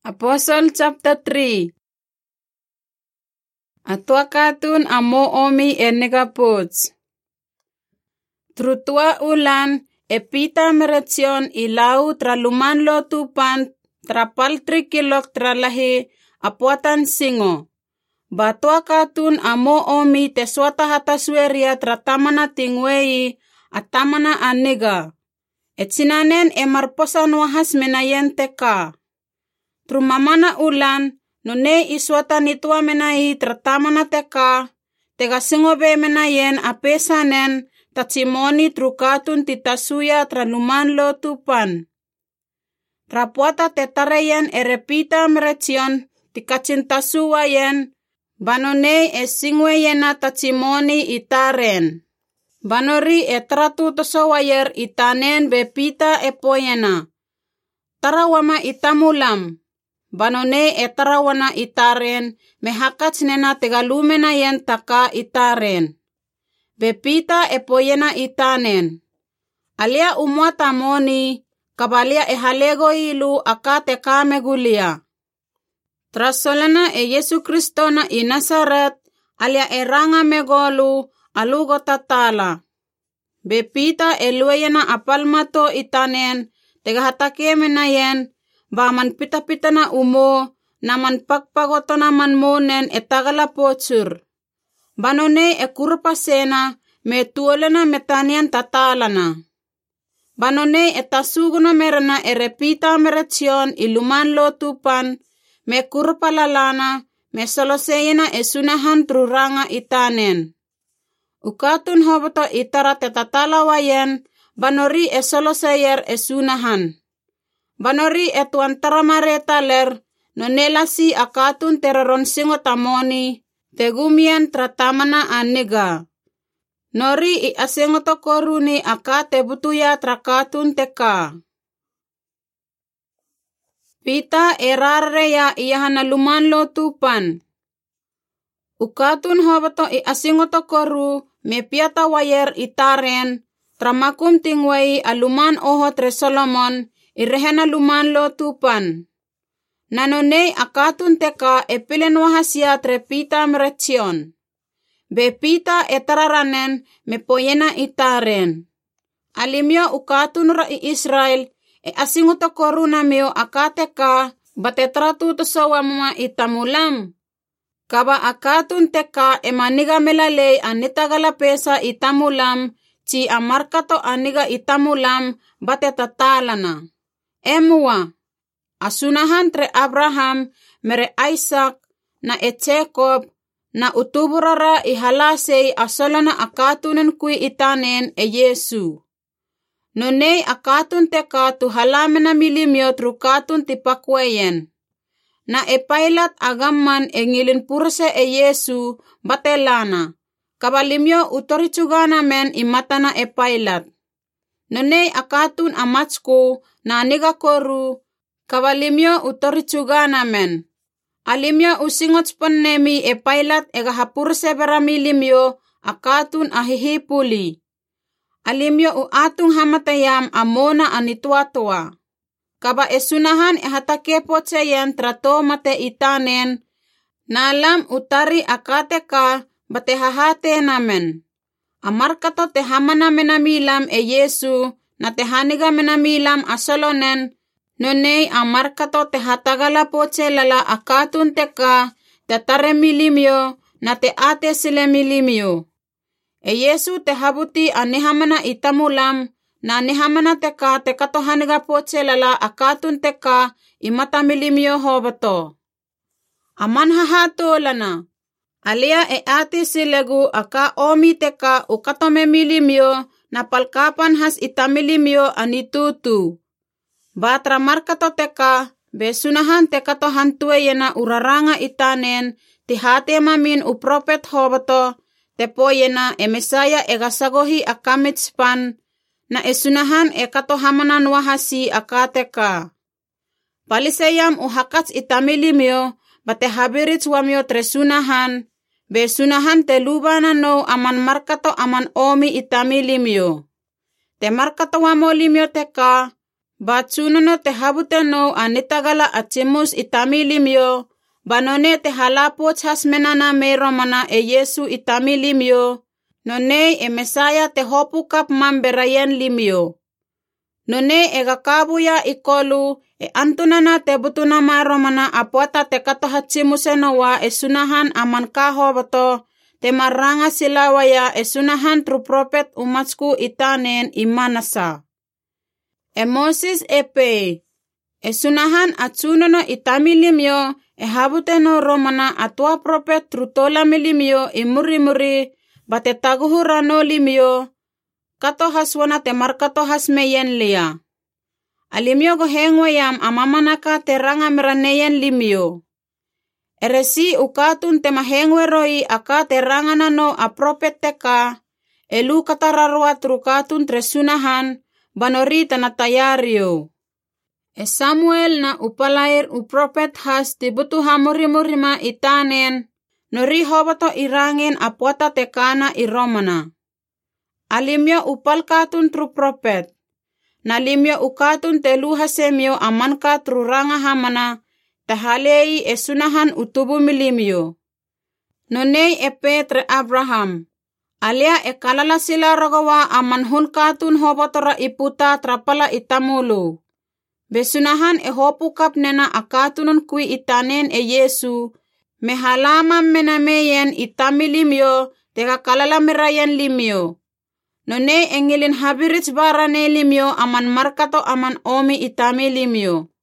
Apostle chapter 3. Atua katun amo omi ennegapots. Trutua ulan epita meretion ilau traluman lo tupan trapaltri kilok tralahi apuatan singo. Batua katun amo omi teswata hatasweria tratamana tingwei atamana aniga. Etsinanen emarposan wahas menayen teka. Trumamana ulan, nune iswata nitua menai tratamana teka, tega singobe menayen apesanen, tatsimoni trukatun titasuya traluman lo tupan. Trapuata tetareyen erepita meretion, tikacintasuwayen, banone esingweyena tatsimoni itaren. Banori etratu tosawayer itanen bepita epoyena. Tarawama itamulam. Banone etarawana itaren, mehakats nena tegalumena yen taka itaren. Bepita epoyena itanen. Alia umwata moni, kabalia ehalego ilu akate kamegulia. Trasolana Yesu Kristo na Nazaret, alia eranga megolu, alugo tatala. Bepita elueyena apalmato itanen, tegahatake menayen, baman pita-pita na umo, naman pagpagoto naman monen etagala potsur. Banone ekurpasena, metuolena metanian tatalana. Banone etasuguna merena erepita meretion iluman lo tupan, mekurpalalana, mesoloseyena esunahan truranga itanen. Ukatun hoboto itara tetatalawayen, banori esoloseyer esunahan. Banori etuan taramareta ler, nonelasi akatun tereron singo tamoni, tegumian tratamana aniga. Nori I asengo tokoruni akate butuya trakatun teka. Pita erareya iyahana luman lo tupan. Ukatun hobato I asengo tokoru, mepiata wayer itaren, tramakum tingwei aluman oho tre Solomon, irehena luman lo tupan. Nanone akatun teka epilen wahasia trepita meretion. Bepita etararanen mepoyena itaren. Alimyo ukatun ra Israel asingo tokoruna meo akateka batetratu tosawamma itamulam. Kaba akatun teka emaniga melalei anitagala pesa itamulam, ci amarkato aniga itamulam batetatalana. Emua, asunahan tre Abraham, mere Isaac, na Jacob, na utuburara ihalasei asolana akatunen kui itanen Yesu. Nonei akatun teka tu halamena milimyo trukatun tipakweyen. Na epailat agamman engilin purse Yesu batelana. Kabalimyo utoritsugana men imatana epailat. Nonei akatun amatsku na niga koru, kabalimyo utoritsugana men. Alimyo usingots ponnemi epailat egahapurse beramilimyo akatun ahihipuli. Alimyo uatung hamatayam amona anituatua. Kaba esunahan ehatake potseyen trato mate itanen, nalam utari akateka batehahate namen. Amarkato tehamana menamilam Yesu, na tehaniga menamilam asolonen, nonei amarkato tehatagala potselala akatun teka, tetaremilimyo, na teate silemilimyo. Yesu tehabuti anehamana itamulam, na nehamana teka tekatohaniga potselala akatun teka, imatamilimyo hobato. Aman hahatolana. Alia ati silegu aka omi teka ukatome milimyo na palkapan has itamilimyo anitutu. Batra markato teka besunahan teka to hantue yena uraranga itanen tihate mamin upropet hobato tepo yena emesaya egasagohi akamitspan na esunahan ekato hamanan wahasi akateka. Paliseyam uhakats itamilimyo bate habirits wamyo tresunahan, besunahan telubana no aman markato aman omi itamilimyo. Te markato wamo limyo teka, Batsunono te habuteno anitagala atsimus itamilimyo. Banone te halapots hasmenana me romana e Yesu itamilimyo. None e Mesaya te hopukap mamberayen limyo. None e gakabuya ikolu e antunana te butuna romana apuata te katohatsimuseno wa e sunahan aman kahobato te maranga silawaya e sunahan tru prophet umatsku itanen imanasa. E Moses epe e sunahan atsunono itamilimyo e habuteno romana atua prophet tru tolamilimyo imuri-muri bate taguhu rano limyo kato haswana te markato hasmeyen lia. Alimyo gohengwayam amamanaka te ranga meraneyen limyo. Eresi ukatun te mahengweroi aka te ranganano a prophet teka elu katararwa trukatun tresunahan banori tanatayario. E Samuel na upalair uprophet has tibutu hamuri-murima itanen nori hobato irangin apuata tekana iromana. Alimyo upal katun tru prophet. Nalimyo ukatun telu hasemyo amanka tru ranga hamana tahalei e sunahan utubu milimyo. Nonei e Petre Abraham. Alia e kalala sila rogawa amanhun katun hobatora iputa trapala itamulu. Besunahan e hopukap nena akatunun kui itanen e Yesu. Mehalama menameyen itamilimyo tega kalala merayan limyo. None engilin habirits barane limyo aman markato aman omi itami limyo.